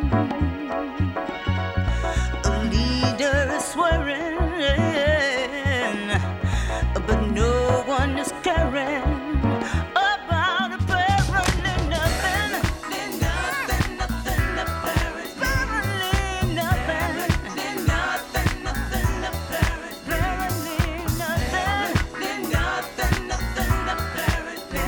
A leader is swearing, but no one is caring about apparently nothing. Nothing apparently. Apparently nothing. Nothing apparently. Apparently nothing. Nothing apparently.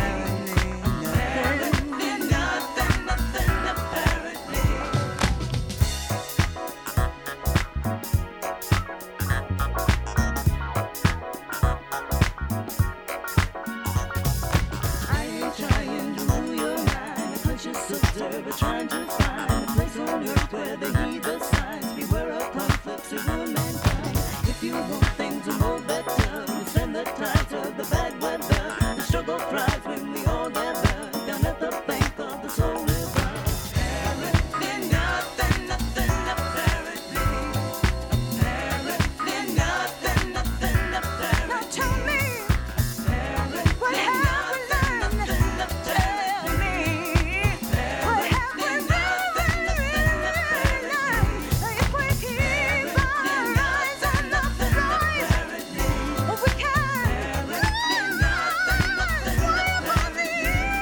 I ain't trying to rule your mind, a conscious observer trying to find a place on earth where they heed the signs. Beware of conflicts to rule mankind. If you want things to move better, withstand the tides of the bad weather. The struggle thrives when we all gather down at the bank of the soul river. Apparently nothing apparently. Apparently nothing apparently. Now tell me. What have we learned? Tell me. What have we learned? If we keep our eyes on the prize, we can whatever the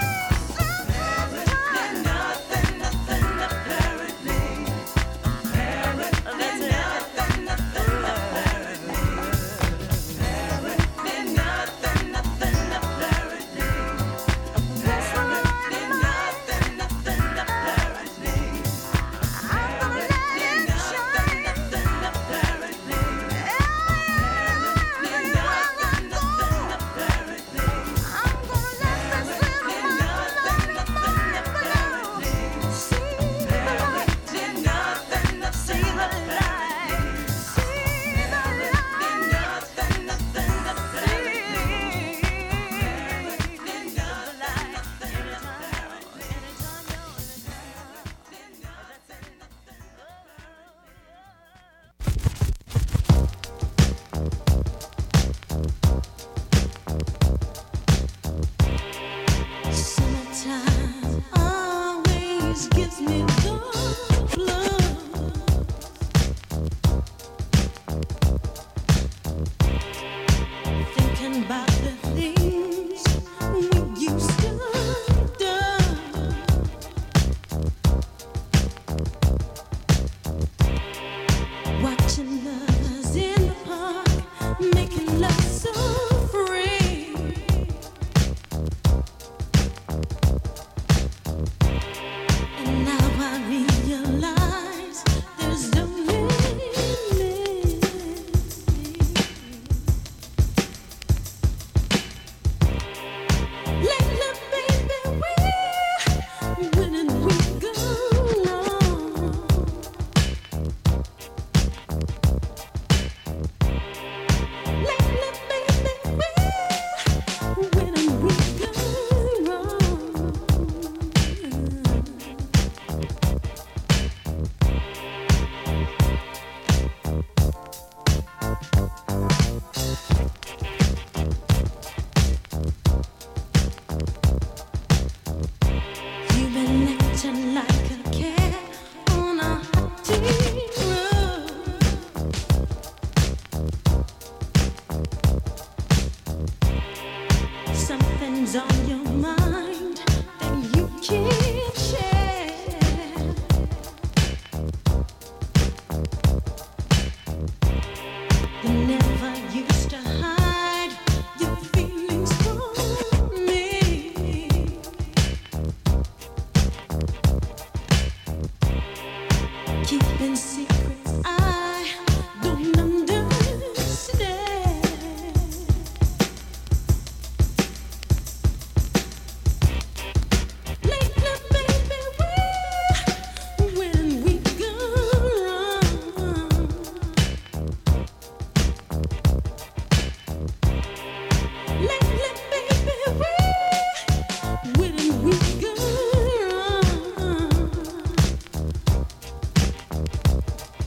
summertime always gives me the blues. Thinking about the things we used to do. Watching others in the park, making love so free. And now I realize there's only me. Lately, baby, when and we go wrong. Lately, baby, when and we go wrong. You've been acting like a cat on a hot road. Something's on your mind that you can't share. You never used to hide your feelings from me. Keeping secrets I don't understand. Lately, baby, when we go wrong. Lately, baby, when we go wrong.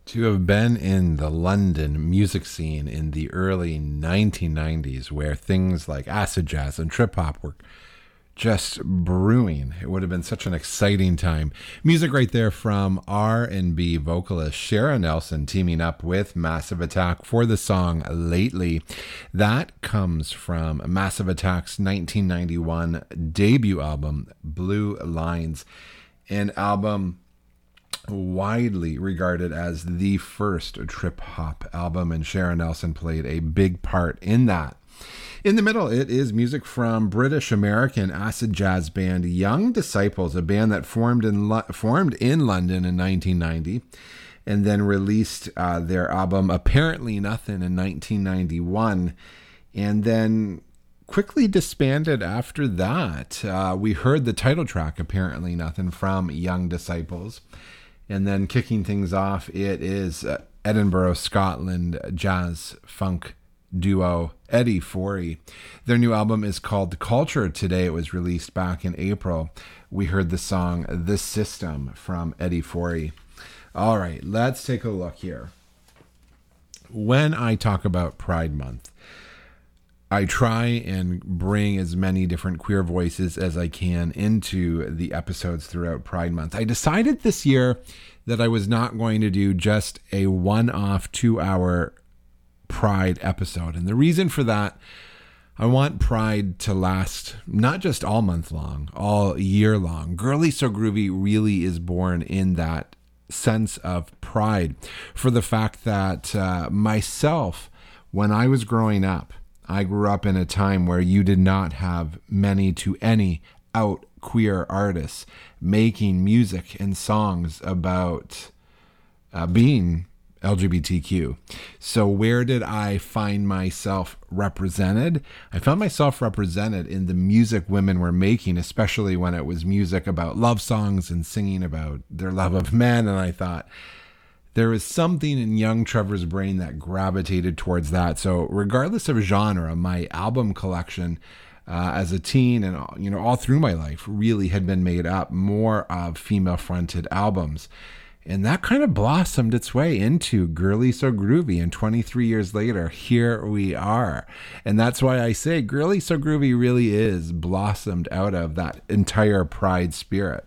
To have been in the London music scene in the early 1990s, where things like acid jazz and trip hop were just brewing, it would have been such an exciting time. Music right there from R&B vocalist Shara Nelson teaming up with Massive Attack for the song Lately. That comes from Massive Attack's 1991 debut album, Blue Lines, an album widely regarded as the first trip hop album, and Shara Nelson played a big part in that. In the middle, it is music from British-American acid jazz band Young Disciples, a band that formed in London in 1990 and then released their album Apparently Nothing in 1991 and then quickly disbanded after that. We heard the title track Apparently Nothing from Young Disciples. And then kicking things off, it is Edinburgh, Scotland jazz funk duo Eddie Forey. Their new album is called Culture Today. It was released back in April. We heard the song The System from Eddie Forey. All right, let's take a look here. When I talk about Pride Month, I try and bring as many different queer voices as I can into the episodes throughout Pride Month. I decided this year that I was not going to do just a one-off 2-hour Pride episode. And the reason for that, I want Pride to last not just all month long, all year long. Girly So Groovy really is born in that sense of pride for the fact that myself, when I was growing up, I grew up in a time where you did not have many to any out queer artists making music and songs about being LGBTQ. So where did I find myself represented? I found myself represented in the music women were making, especially when it was music about love songs and singing about their love of men. And I thought, there is something in young Trevor's brain that gravitated towards that. So regardless of genre, my album collection as a teen and all through my life really had been made up more of female-fronted albums. And that kind of blossomed its way into Girly So Groovy. And 23 years later, here we are. And that's why I say Girly So Groovy really is blossomed out of that entire Pride spirit.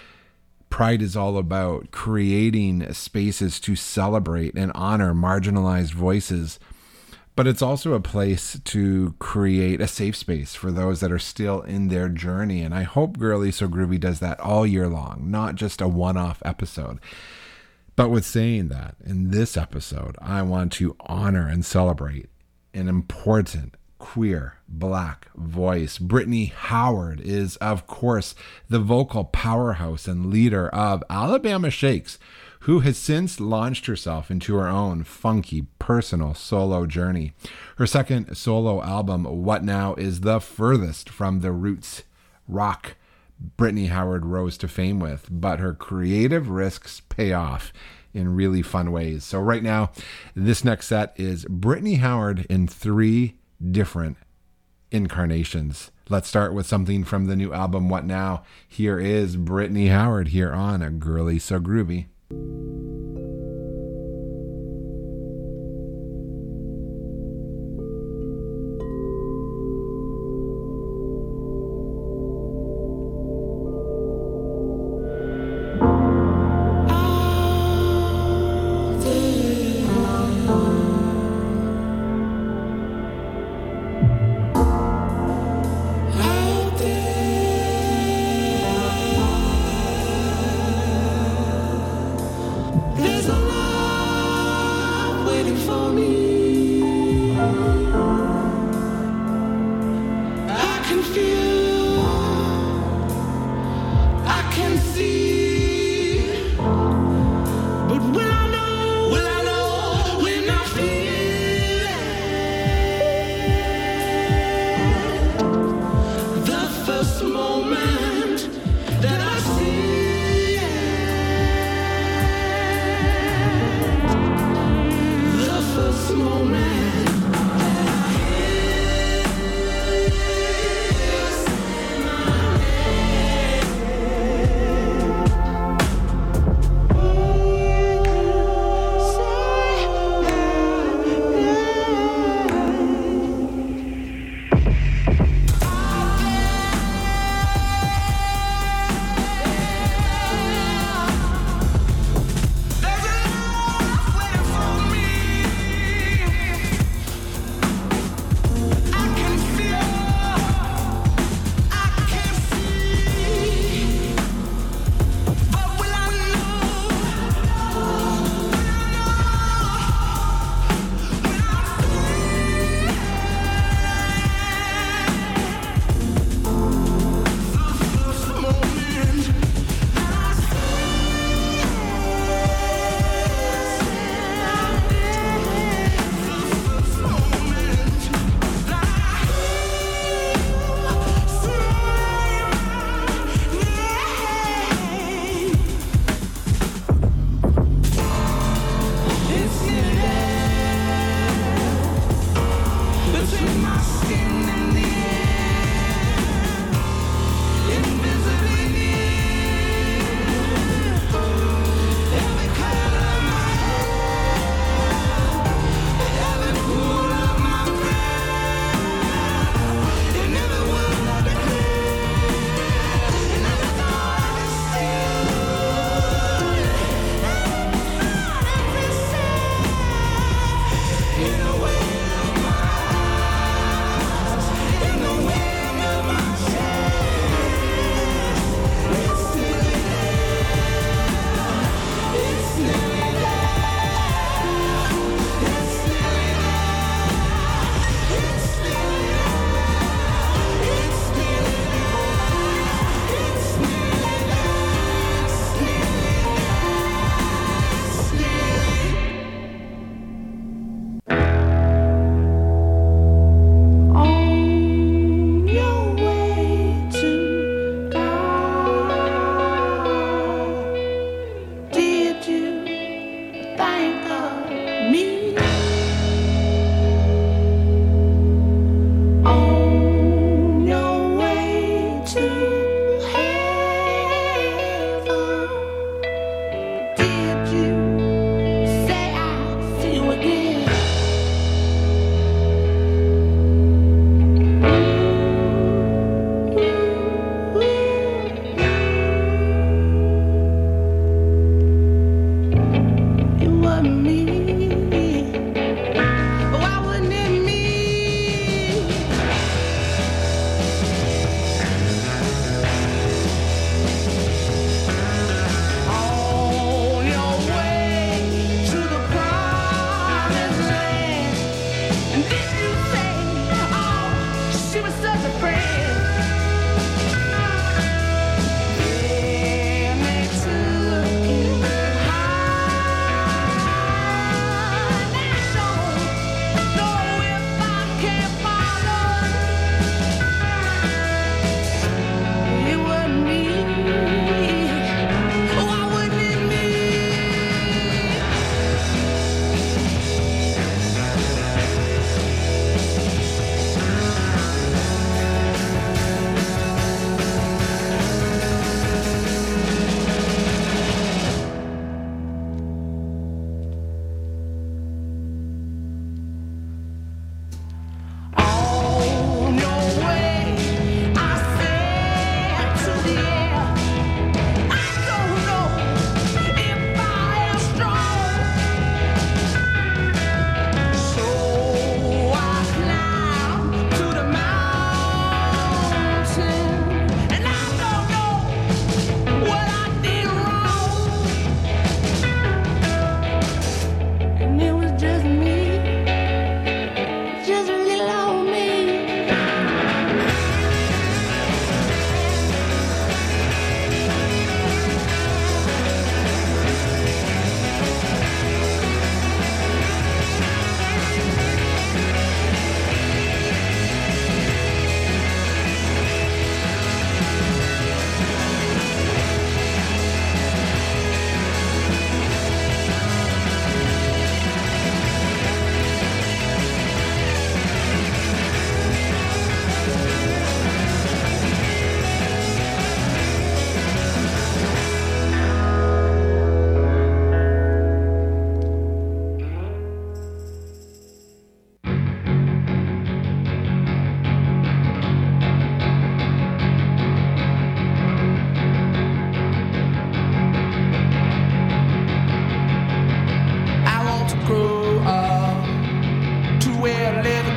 Pride is all about creating spaces to celebrate and honor marginalized voices, but it's also a place to create a safe space for those that are still in their journey. And I hope Girly So Groovy does that all year long, not just a one-off episode. But with saying that, in this episode, I want to honor and celebrate an important queer Black voice. Brittany Howard is, of course, the vocal powerhouse and leader of Alabama Shakes, who has since launched herself into her own funky personal solo journey. Her second solo album, What Now, is the furthest from the roots rock Brittany Howard rose to fame with, but her creative risks pay off in really fun ways. So right now, this next set is Brittany Howard in 3 different incarnations. Let's start with something from the new album, What Now? Here is Brittany Howard here on A Girly So Groovy.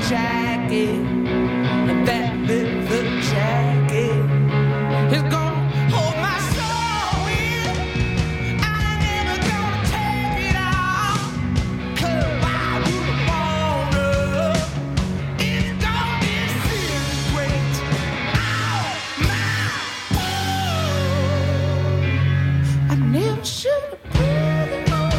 jacket, and that leather jacket is gonna hold my soul in. I ain't never gonna take it off, 'cause why would I wanna? It's gonna disintegrate out my home. I never should have put it on.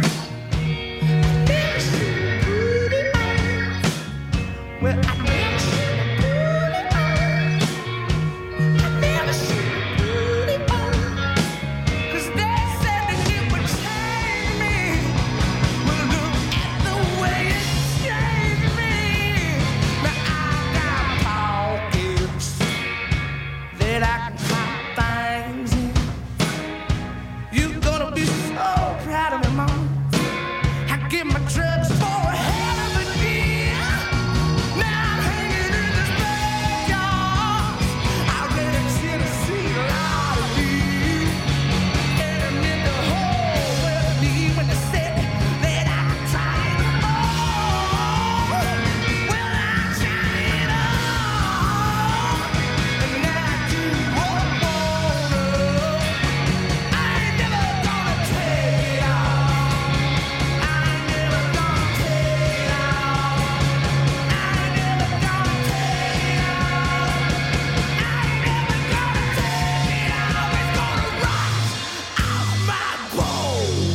Never should have put it on. Well, I never should have put it on. I never should have put it on. 'Cause they said that it would change me. Well, look at the way it changed me. Now I got pockets that I can hide things in. You're gonna be so proud of me, Mom. I get my drugs for a hell of a deal. Now I'm hanging in this backyard. Out there in Tennessee, lottery. And I meant the whole world to me when they said that I tried it all. Well, I tried it all. And now I do what I wanna. I ain't never gonna take it off. I ain't never gonna take it off. I ain't never gonna take it off. I ain't never gonna take it off. It's gonna rise out my bones.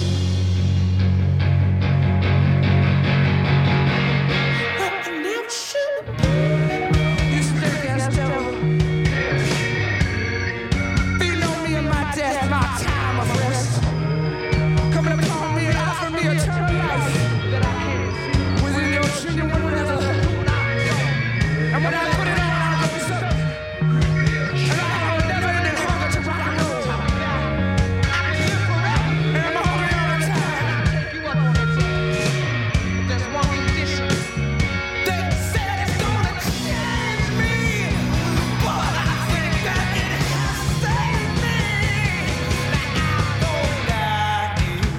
I never should have put it on. You stink ass devil. Feeding on me in my death, my time of rest. Coming upon me and offering me eternal life. Within your genuine leather. And when I put it on, I rose up. And I have a never-ending hunger to rock and roll. I live forever. And I'm hungry all the time. Take you up on it. There's one condition. They said it's gonna change me, but I think that it has saved me. Now I know that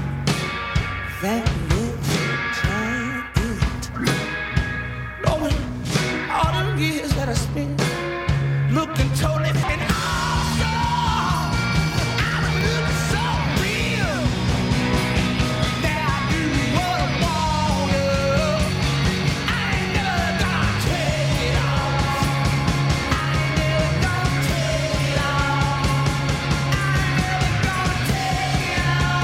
little jacket. Lord, all them years that I spent looking totally and awesome. I was looking so real. Now I do what I wanna. I ain't never gonna take it off. I ain't never gonna take it off. I ain't never gonna take it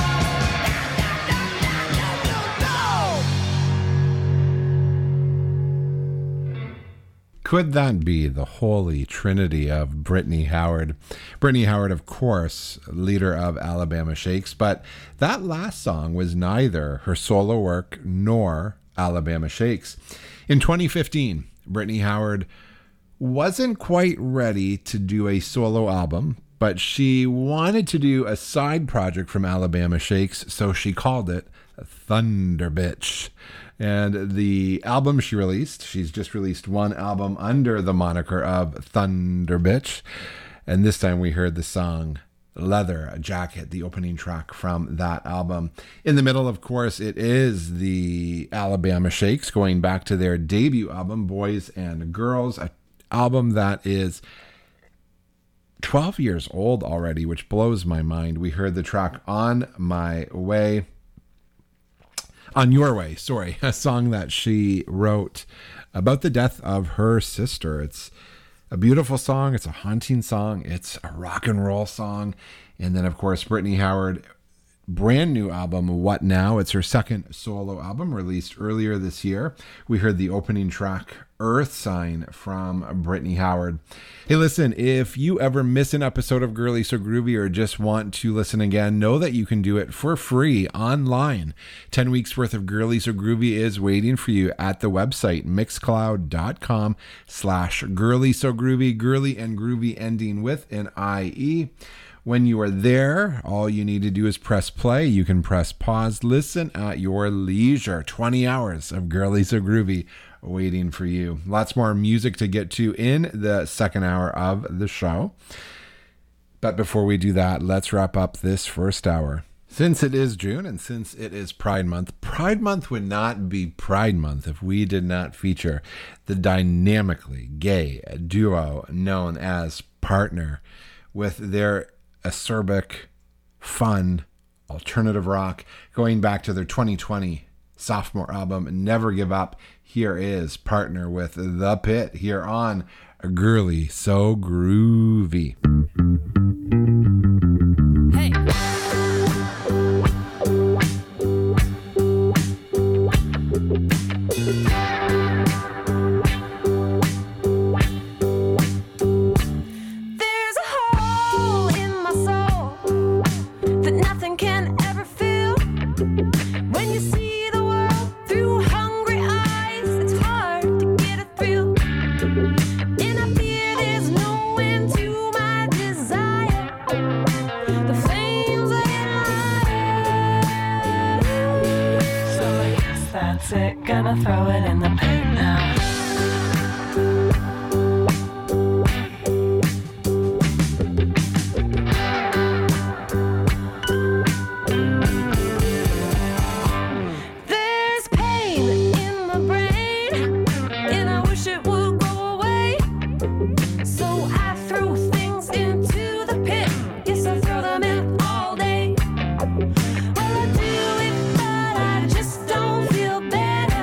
off. No. Could that be the holy trinity of Brittany Howard? Brittany Howard, of course, leader of Alabama Shakes, but that last song was neither her solo work nor Alabama Shakes. In 2015, Brittany Howard wasn't quite ready to do a solo album, but she wanted to do a side project from Alabama Shakes, so she called it Thunder Bitch. And the album she released, she's just released one album under the moniker of Thunder Bitch. And this time we heard the song Leather Jacket, the opening track from that album. In the middle, of course, it is the Alabama Shakes, going back to their debut album, Boys and Girls, an album that is 12 years old already, which blows my mind. We heard the track On Your Way, a song that she wrote about the death of her sister. It's a beautiful song. It's a haunting song. It's a rock and roll song. And then, of course, Brittany Howard, brand new album, What Now? It's her second solo album, released earlier this year. We heard the opening track, Earth Sign, from Brittany Howard. Hey, listen, if you ever miss an episode of Girly So Groovy or just want to listen again, know that you can do it for free online. 10 weeks worth of Girly So Groovy is waiting for you at the website, mixcloud.com/Girly So Groovy, girly and groovy ending with an IE. When you are there, all you need to do is press play. You can press pause, listen at your leisure. 20 hours of Girly So Groovy waiting for you. Lots more music to get to in the second hour of the show. But before we do that, let's wrap up this first hour Since it is June and since it is Pride Month would not be Pride Month if we did not feature the dynamically gay duo known as Partner with their acerbic, fun, alternative rock going back to their 2020 sophomore album, Never Give Up. Here is Partner with The Pit here on Girly So Groovy. Hey. There's a hole in my soul that nothing can ever fill. When you see the world through hungry eyes, it's hard to get a thrill. And I fear there's no end to my desire. The flames are in my eyes. So I guess that's it. Gonna throw it in the pit now. There's pain in my brain, and I wish it would go away. So I throw things into the pit. Yes, I throw them in all day. Well, I do it, but I just don't feel better.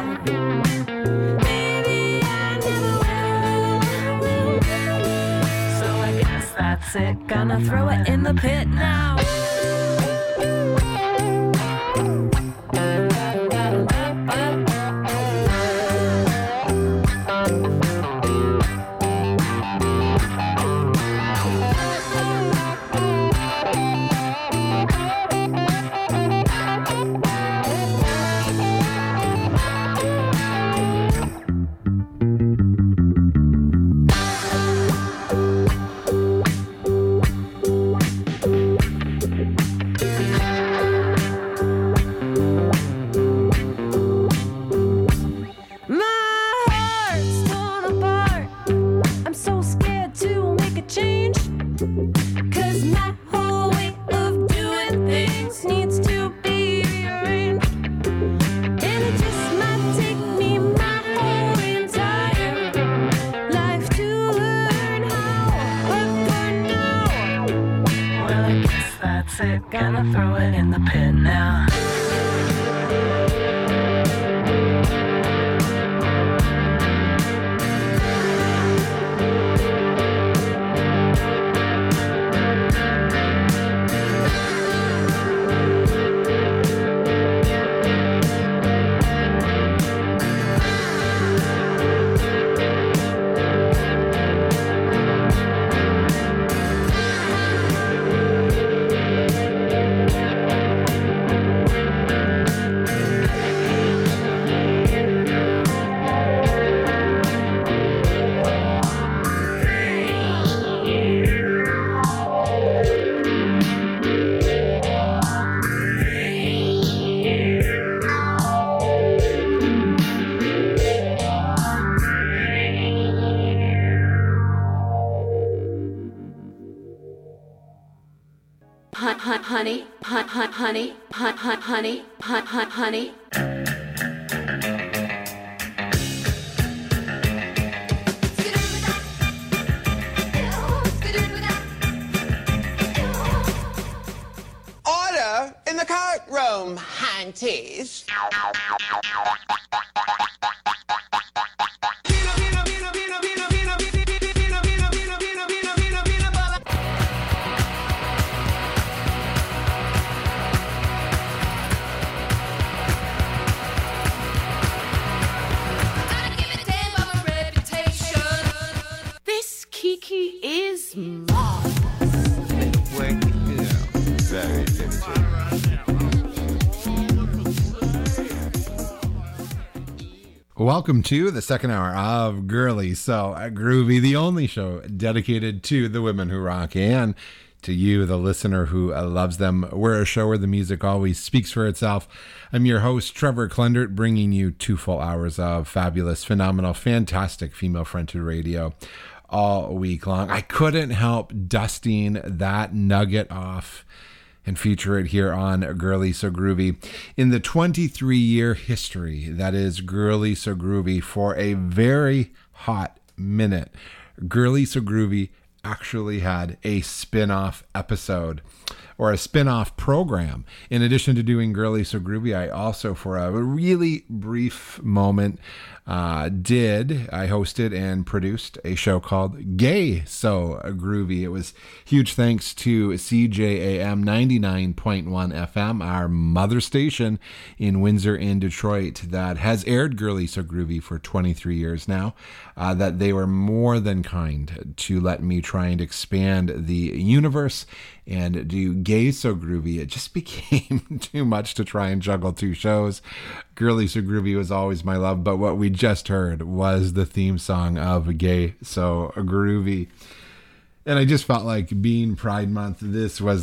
Maybe I never will. So I guess that's it. Gonna throw it in the pit now. My heart's torn apart. I'm so scared to make a change. 'Cause my whole way of doing things needs to be rearranged. And it just might take me my whole entire life to learn how. But for now, well, I guess that's it. Gonna throw it in the pit now. Honey, honey. Order in the courtroom, Hanties. This Kiki is mom. Very Welcome to the second hour of Girly So Groovy, the only show dedicated to the women who rock and to you, the listener who loves them. We're a show where the music always speaks for itself. I'm your host, Trevor Klendert, bringing you 2 full hours of fabulous, phenomenal, fantastic female-fronted radio all week long. I couldn't help dusting that nugget off and feature it here on Girly So Groovy. In the 23-year history that is Girly So Groovy, for a very hot minute, Girly So Groovy actually had a spin-off episode or a spin-off program. In addition to doing Girly So Groovy, I also, for a really brief moment, I hosted and produced a show called Gay So Groovy. It was huge thanks to CJAM 99.1 FM, our mother station in Windsor in Detroit, that has aired Girly So Groovy for 23 years now, that they were more than kind to let me try and expand the universe and do Gay So Groovy. It just became too much to try and juggle two shows. Girly So Groovy was always my love, but what we just heard was the theme song of Gay So Groovy. And I just felt like, being Pride Month, this was